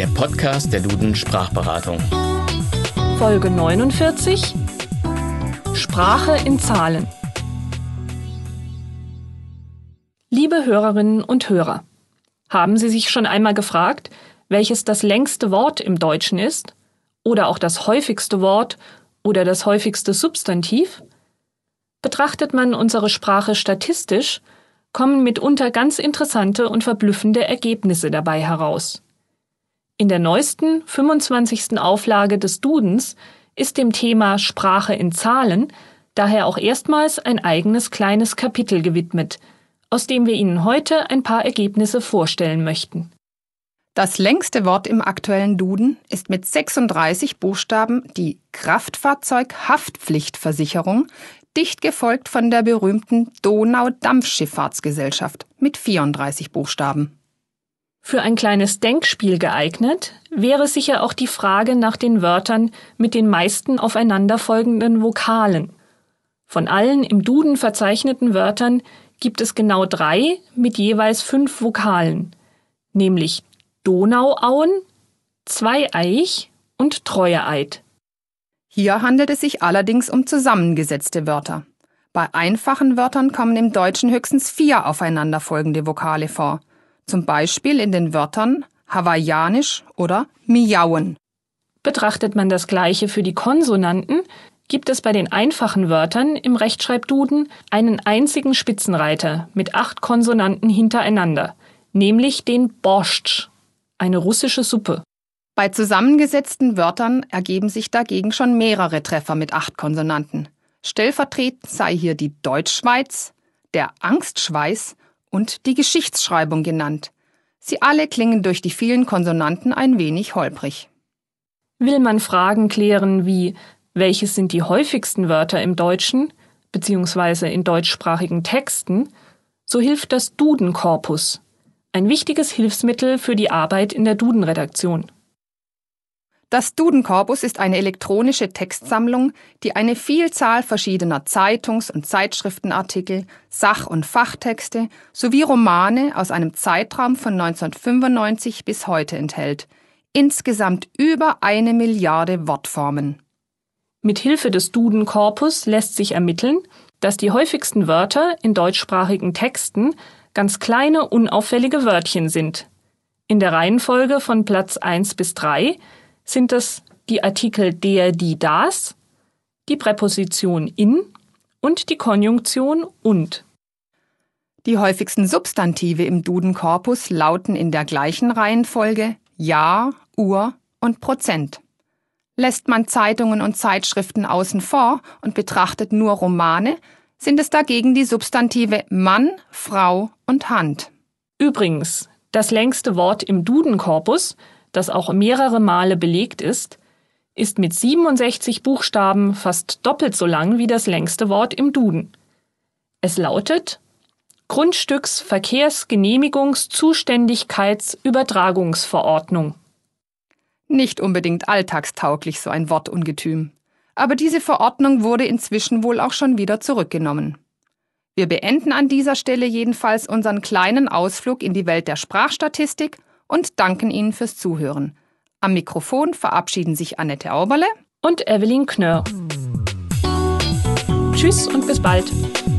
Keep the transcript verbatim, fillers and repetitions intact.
der Podcast der Duden Sprachberatung. Folge neunundvierzig: Sprache in Zahlen. Liebe Hörerinnen und Hörer, haben Sie sich schon einmal gefragt, welches das längste Wort im Deutschen ist? Oder auch das häufigste Wort oder das häufigste Substantiv? Betrachtet man unsere Sprache statistisch, kommen mitunter ganz interessante und verblüffende Ergebnisse dabei heraus. In der neuesten, fünfundzwanzigsten Auflage des Dudens ist dem Thema Sprache in Zahlen daher auch erstmals ein eigenes kleines Kapitel gewidmet, aus dem wir Ihnen heute ein paar Ergebnisse vorstellen möchten. Das längste Wort im aktuellen Duden ist mit sechsunddreißig Buchstaben die Kraftfahrzeughaftpflichtversicherung, dicht gefolgt von der berühmten Donau-Dampfschifffahrtsgesellschaft mit vierunddreißig Buchstaben. Für ein kleines Denkspiel geeignet wäre sicher auch die Frage nach den Wörtern mit den meisten aufeinanderfolgenden Vokalen. Von allen im Duden verzeichneten Wörtern gibt es genau drei mit jeweils fünf Vokalen, nämlich Donauauen, Zweieich und Treueeid. Hier handelt es sich allerdings um zusammengesetzte Wörter. Bei einfachen Wörtern kommen im Deutschen höchstens vier aufeinanderfolgende Vokale vor. Zum Beispiel in den Wörtern hawaiianisch oder miauen. Betrachtet man das Gleiche für die Konsonanten, gibt es bei den einfachen Wörtern im Rechtschreibduden einen einzigen Spitzenreiter mit acht Konsonanten hintereinander, nämlich den Borschtsch, eine russische Suppe. Bei zusammengesetzten Wörtern ergeben sich dagegen schon mehrere Treffer mit acht Konsonanten. Stellvertretend sei hier die Deutschschweiz, der Angstschweiß und die Geschichtsschreibung genannt. Sie alle klingen durch die vielen Konsonanten ein wenig holprig. Will man Fragen klären wie, welches sind die häufigsten Wörter im Deutschen bzw. in deutschsprachigen Texten, so hilft das Dudenkorpus, ein wichtiges Hilfsmittel für die Arbeit in der Dudenredaktion. Das Dudenkorpus ist eine elektronische Textsammlung, die eine Vielzahl verschiedener Zeitungs- und Zeitschriftenartikel, Sach- und Fachtexte sowie Romane aus einem Zeitraum von neunzehnhundertfünfundneunzig bis heute enthält. Insgesamt über eine Milliarde Wortformen. Mit Hilfe des Dudenkorpus lässt sich ermitteln, dass die häufigsten Wörter in deutschsprachigen Texten ganz kleine, unauffällige Wörtchen sind. In der Reihenfolge von Platz eins bis drei sind es die Artikel der, die, das, die Präposition in und die Konjunktion und. Die häufigsten Substantive im Dudenkorpus lauten in der gleichen Reihenfolge Jahr, Uhr und Prozent. Lässt man Zeitungen und Zeitschriften außen vor und betrachtet nur Romane, sind es dagegen die Substantive Mann, Frau und Hand. Übrigens, das längste Wort im Dudenkorpus, das auch mehrere Male belegt ist, ist mit siebenundsechzig Buchstaben fast doppelt so lang wie das längste Wort im Duden. Es lautet Grundstücksverkehrsgenehmigungs-Zuständigkeitsübertragungsverordnung. Nicht unbedingt alltagstauglich so ein Wortungetüm. Aber diese Verordnung wurde inzwischen wohl auch schon wieder zurückgenommen. Wir beenden an dieser Stelle jedenfalls unseren kleinen Ausflug in die Welt der Sprachstatistik und danken Ihnen fürs Zuhören. Am Mikrofon verabschieden sich Annette Auberle und Evelyn Knörr. Tschüss und bis bald.